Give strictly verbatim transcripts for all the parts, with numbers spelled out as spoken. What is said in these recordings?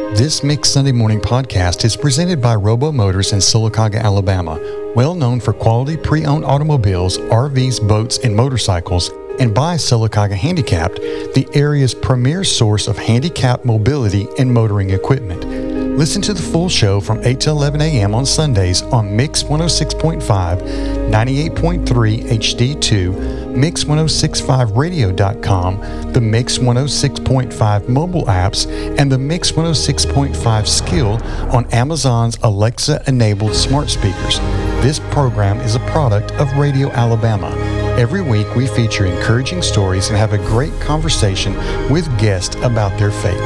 This Mix Sunday Morning podcast is presented by Robo Motors in Sylacauga, Alabama, well known for quality pre-owned automobiles, R Vs, boats, and motorcycles, and by Sylacauga Handicapped, the area's premier source of handicapped mobility and motoring equipment. Listen to the full show from eight to eleven a.m. on Sundays on Mix one oh six point five, ninety-eight point three H D two, Mix ten sixty-five radio dot com, the Mix one oh six point five mobile apps, and the Mix one oh six point five skill on Amazon's Alexa-enabled smart speakers. This program is a product of Radio Alabama. Every week we feature encouraging stories and have a great conversation with guests about their faith.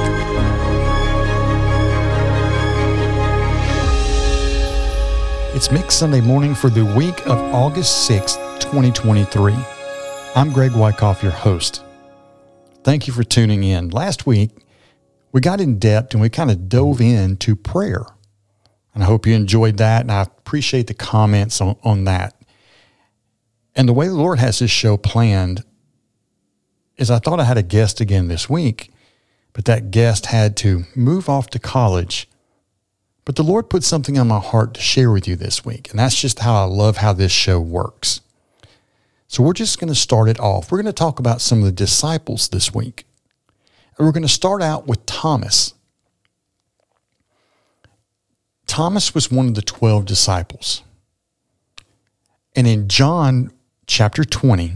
It's Mix Sunday Morning for the week of August sixth, twenty twenty-three. I'm Greg Wyckoff, your host. Thank you for tuning in. Last week, we got in depth and we kind of dove into prayer. And I hope you enjoyed that, and I appreciate the comments on, on that. And the way the Lord has this show planned is I thought I had a guest again this week, but that guest had to move off to college. But the Lord put something on my heart to share with you this week, and that's just how I love how this show works. So we're just going to start it off. We're going to talk about some of the disciples this week. And we're going to start out with Thomas. Thomas was one of the twelve disciples. And in John chapter twenty,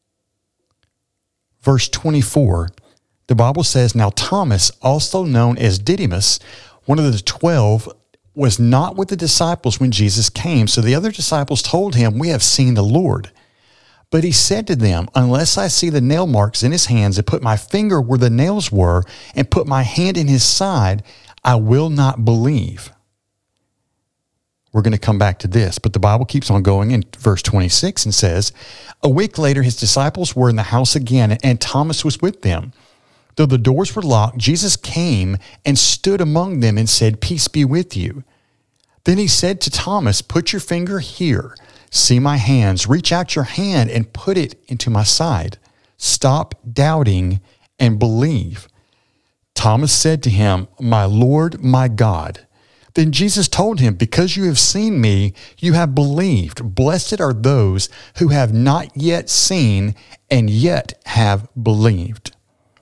verse twenty-four, the Bible says, "Now Thomas, also known as Didymus, one of the twelve, was not with the disciples when Jesus came. So the other disciples told him, 'We have seen the Lord.' But he said to them, 'Unless I see the nail marks in his hands and put my finger where the nails were and put my hand in his side, I will not believe.'" We're going to come back to this, but the Bible keeps on going in verse twenty-six and says, "A week later, his disciples were in the house again, and Thomas was with them. Though the doors were locked, Jesus came and stood among them and said, 'Peace be with you.' Then he said to Thomas, 'Put your finger here. See my hands. Reach out your hand and put it into my side. Stop doubting and believe.' Thomas said to him, 'My Lord, my God.' Then Jesus told him, 'Because you have seen me, you have believed. Blessed are those who have not yet seen and yet have believed.'"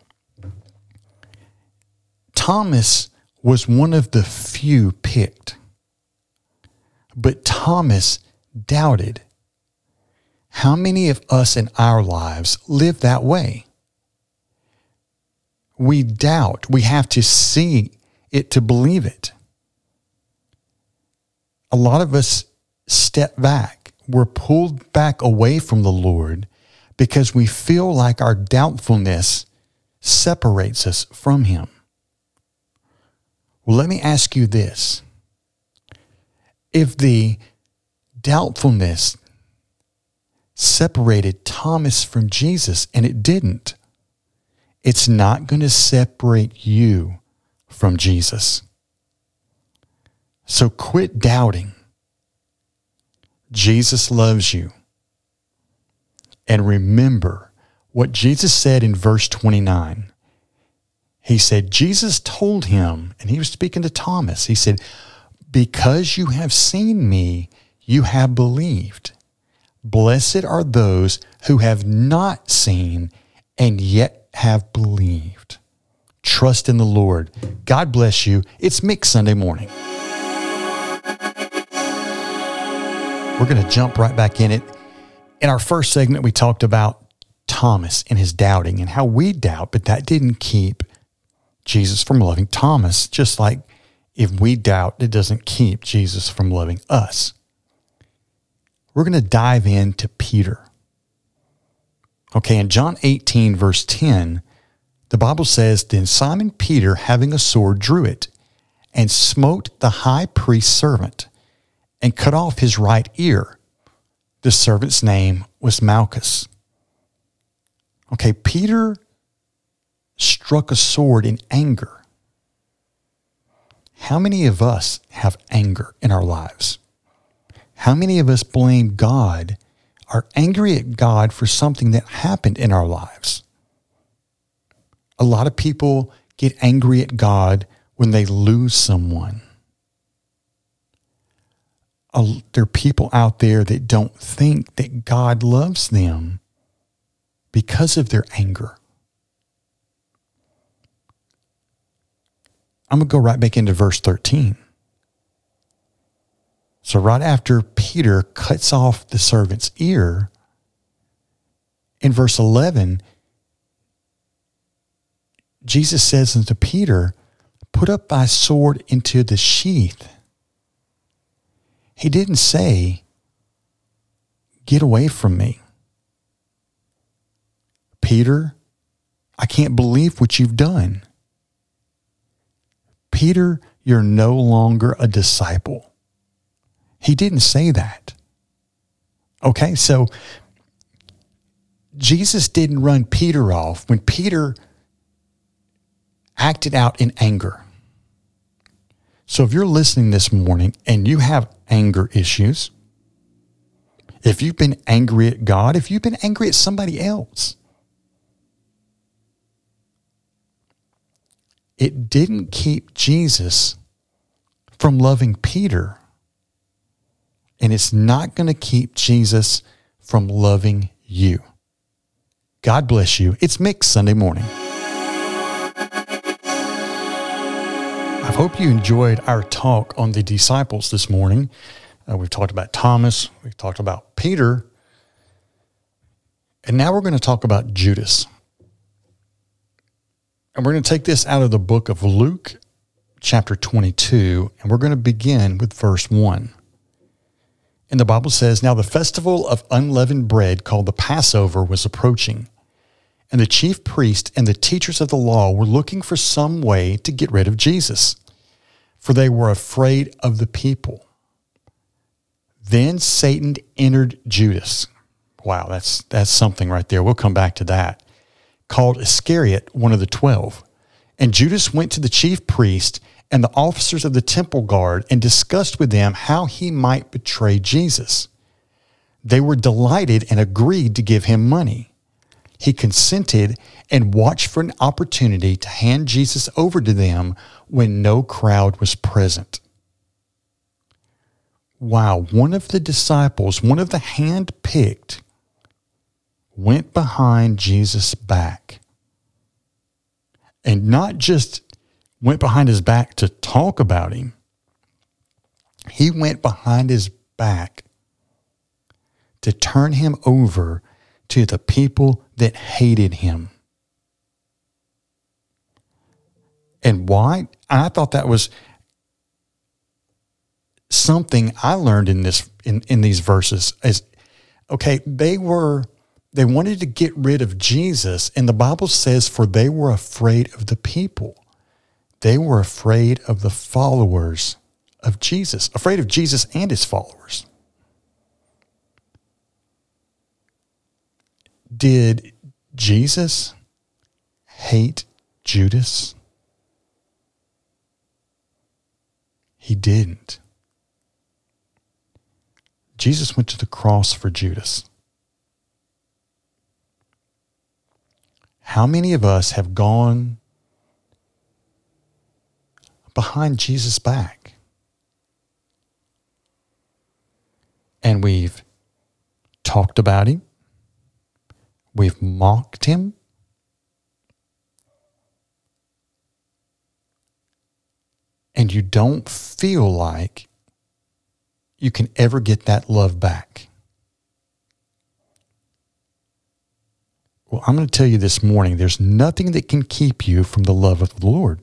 Thomas was one of the few picked. But Thomas doubted. How many of us in our lives live that way? We doubt. We have to see it to believe it. A lot of us step back. We're pulled back away from the Lord because we feel like our doubtfulness separates us from Him. Well, let me ask you this. If the doubtfulness separated Thomas from Jesus, and it didn't, it's not going to separate you from Jesus. So quit doubting. Jesus loves you. And remember what Jesus said in verse twenty-nine. He said, Jesus told him, and he was speaking to Thomas, he said, "Because you have seen me, you have believed. Blessed are those who have not seen and yet have believed." Trust in the Lord. God bless you. It's Mix Sunday Morning. We're going to jump right back in it. In our first segment, we talked about Thomas and his doubting and how we doubt, but that didn't keep Jesus from loving Thomas, just like if we doubt, it doesn't keep Jesus from loving us. We're going to dive into Peter. Okay, in John eighteen, verse ten, the Bible says, "Then Simon Peter, having a sword, drew it and smote the high priest's servant and cut off his right ear. The servant's name was Malchus." Okay, Peter struck a sword in anger. How many of us have anger in our lives? How many of us blame God, are angry at God for something that happened in our lives? A lot of people get angry at God when they lose someone. Uh, there are people out there that don't think that God loves them because of their anger. I'm going to go right back into verse thirteen. So right after Peter cuts off the servant's ear, in verse eleven, Jesus says unto Peter, put up thy sword into the sheath. He didn't say, get away from me. Peter, I can't believe what you've done. Peter, you're no longer a disciple. He didn't say that. Okay, so Jesus didn't run Peter off when Peter acted out in anger. So if you're listening this morning and you have anger issues, if you've been angry at God, if you've been angry at somebody else, it didn't keep Jesus from loving Peter. And it's not going to keep Jesus from loving you. God bless you. It's Mick Sunday morning. I hope you enjoyed our talk on the disciples this morning. Uh, we've talked about Thomas. We've talked about Peter. And now we're going to talk about Judas. And we're going to take this out of the book of Luke, chapter twenty-two, and we're going to begin with verse one. And the Bible says, now the festival of unleavened bread called the Passover was approaching. And the chief priest and the teachers of the law were looking for some way to get rid of Jesus, for they were afraid of the people. Then Satan entered Judas. Wow, that's that's something right there. We'll come back to that. Called Iscariot, one of the twelve. And Judas went to the chief priest and the officers of the temple guard and discussed with them how he might betray Jesus. They were delighted and agreed to give him money. He consented and watched for an opportunity to hand Jesus over to them when no crowd was present. Wow, one of the disciples, one of the hand-picked, went behind Jesus' back. And not just went behind his back to talk about him. He went behind his back to turn him over to the people that hated him. And why? I thought that was something I learned in this in, in these verses. Is okay, they were they wanted to get rid of Jesus, and the Bible says, for they were afraid of the people. They were afraid of the followers of Jesus, afraid of Jesus and his followers. Did Jesus hate Judas? He didn't. Jesus went to the cross for Judas. How many of us have gone behind Jesus' back and we've talked about him, we've mocked him, and you don't feel like you can ever get that love back? Well, I'm going to tell you this morning, there's nothing that can keep you from the love of the Lord.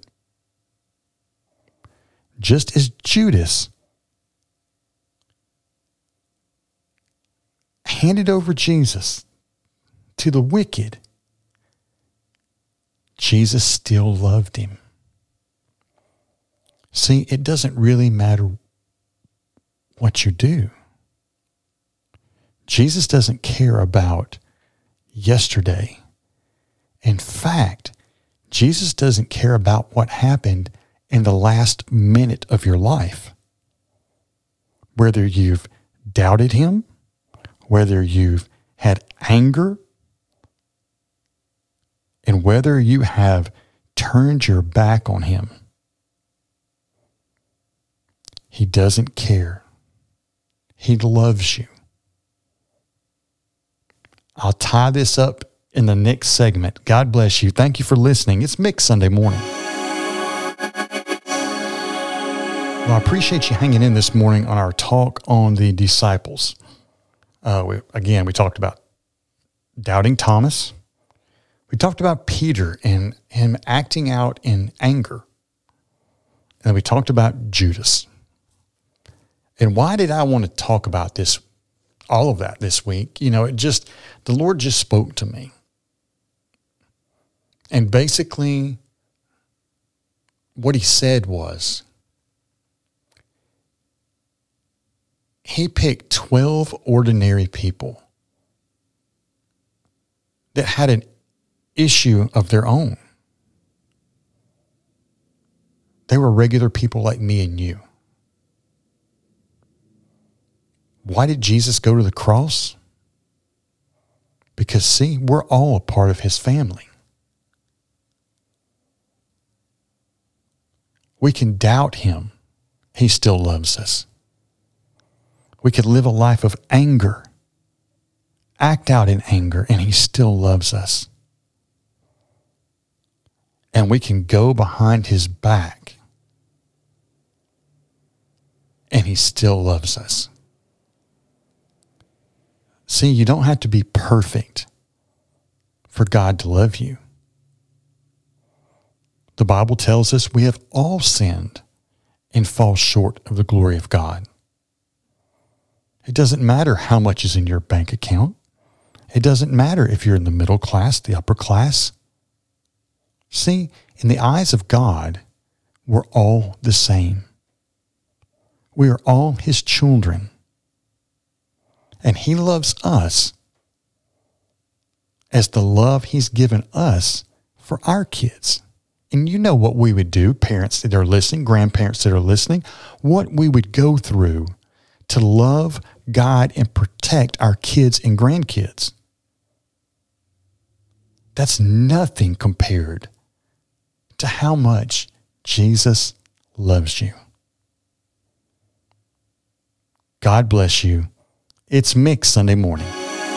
Just as Judas handed over Jesus to the wicked, Jesus still loved him. See, it doesn't really matter what you do. Jesus doesn't care about yesterday. In fact, Jesus doesn't care about what happened in the last minute of your life. Whether you've doubted him, whether you've had anger, and whether you have turned your back on him. He doesn't care. He loves you. I'll tie this up in the next segment. God bless you. Thank you for listening. It's Mick Sunday morning. Well, I appreciate you hanging in this morning on our talk on the disciples. Uh, we, again, we talked about doubting Thomas. We talked about Peter and him acting out in anger. And we talked about Judas. And why did I want to talk about this, all of that this week? You know, it just, the Lord just spoke to me. And basically, what he said was, he picked twelve ordinary people that had an issue of their own. They were regular people like me and you. Why did Jesus go to the cross? Because, see, we're all a part of his family. We can doubt him. He still loves us. We could live a life of anger, act out in anger, and he still loves us. And we can go behind his back, and he still loves us. See, you don't have to be perfect for God to love you. The Bible tells us we have all sinned and fall short of the glory of God. It doesn't matter how much is in your bank account. It doesn't matter if you're in the middle class, the upper class. See, in the eyes of God, we're all the same. We are all his children. And he loves us as the love he's given us for our kids. And you know what we would do, parents that are listening, grandparents that are listening, what we would go through to love God and protect our kids and grandkids. That's nothing compared to how much Jesus loves you. God bless you. It's Mick Sunday morning.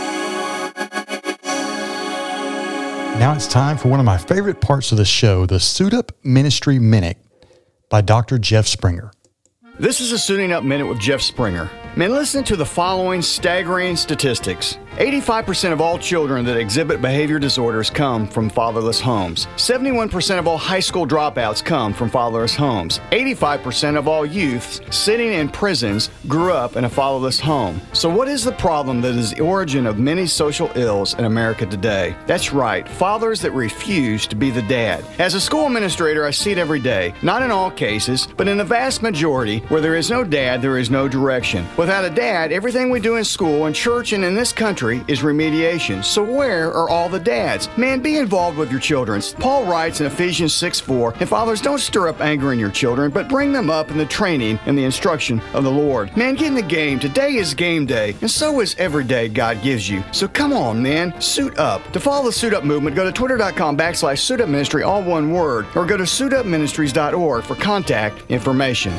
Now it's time for one of my favorite parts of the show, the Suit Up Ministry Minute by Doctor Jeff Springer. This is a Suiting Up Minute with Jeff Springer. Man, listen to the following staggering statistics. eighty-five percent of all children that exhibit behavior disorders come from fatherless homes. seventy-one percent of all high school dropouts come from fatherless homes. eighty-five percent of all youths sitting in prisons grew up in a fatherless home. So what is the problem that is the origin of many social ills in America today? That's right, fathers that refuse to be the dad. As a school administrator, I see it every day. Not in all cases, but in the vast majority, where there is no dad, there is no direction. Without a dad, everything we do in school and church and in this country is remediation. So where are all the dads? Man, be involved with your children. Paul writes in Ephesians six four, and fathers, don't stir up anger in your children, but bring them up in the training and the instruction of the Lord. Man, get in the game. Today is game day, and so is every day God gives you. So come on, man, suit up. To follow the Suit Up movement, go to twitter.com backslash Suit Up Ministry, all one word, or go to suit up ministries dot org for contact information.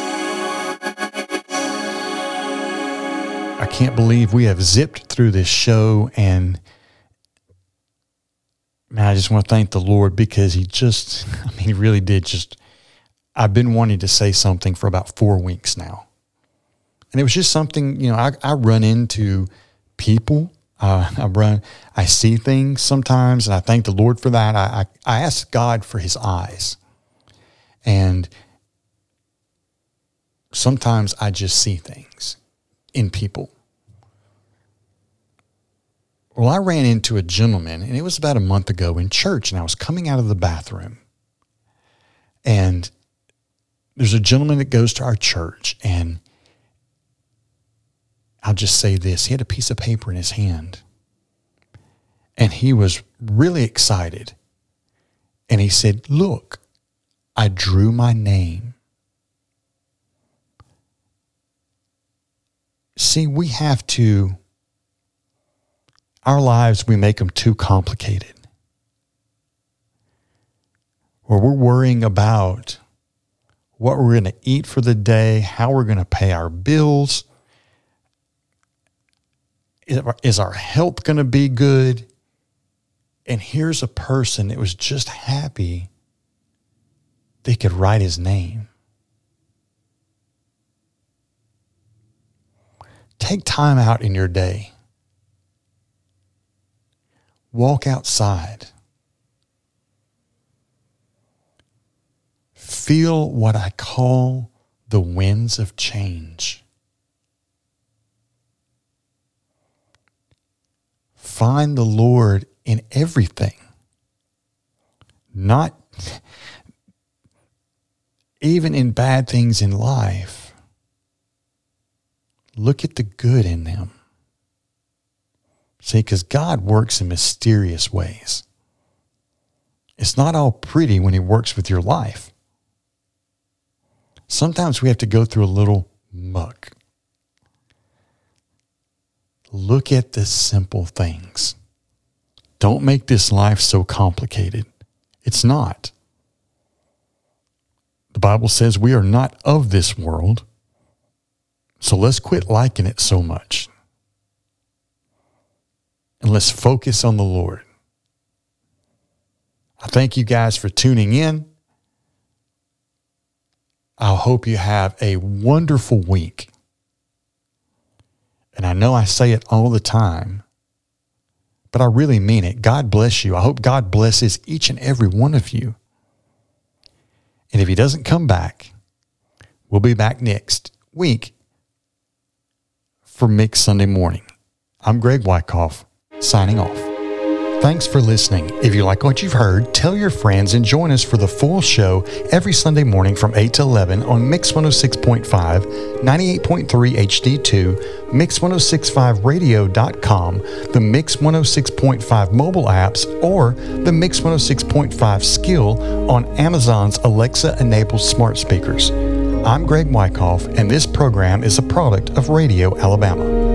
I can't believe we have zipped through this show, and man, I just want to thank the Lord because he just, I mean, he really did just, I've been wanting to say something for about four weeks now. And it was just something, you know, I, I run into people, uh, I run, I see things sometimes, and I thank the Lord for that. I, I, I ask God for his eyes. And sometimes I just see things in people. Well, I ran into a gentleman, and it was about a month ago in church, and I was coming out of the bathroom. And there's a gentleman that goes to our church, and I'll just say this. He had a piece of paper in his hand, and he was really excited. And he said, "Look, I drew my name." See, we have to, our lives, we make them too complicated. Or we're worrying about what we're going to eat for the day, how we're going to pay our bills. Is our health going to be good? And here's a person that was just happy they could write his name. Take time out in your day. Walk outside. Feel what I call the winds of change. Find the Lord in everything. Not even in bad things in life. Look at the good in them. See, because God works in mysterious ways. It's not all pretty when he works with your life. Sometimes we have to go through a little muck. Look at the simple things. Don't make this life so complicated. It's not. The Bible says we are not of this world. So let's quit liking it so much. And let's focus on the Lord. I thank you guys for tuning in. I hope you have a wonderful week. And I know I say it all the time, but I really mean it. God bless you. I hope God blesses each and every one of you. And if he doesn't come back, we'll be back next week for Mixed Sunday Morning. I'm Greg Wyckoff, signing off. Thanks for listening. If you like what you've heard, tell your friends and join us for the full show every Sunday morning from eight to eleven on Mix one oh six point five, ninety-eight point three H D two, Mix ten sixty-five radio dot com, the Mix one oh six point five mobile apps, or the Mix one oh six point five skill on Amazon's Alexa-enabled smart speakers. I'm Greg Wyckoff, and this program is a product of Radio Alabama.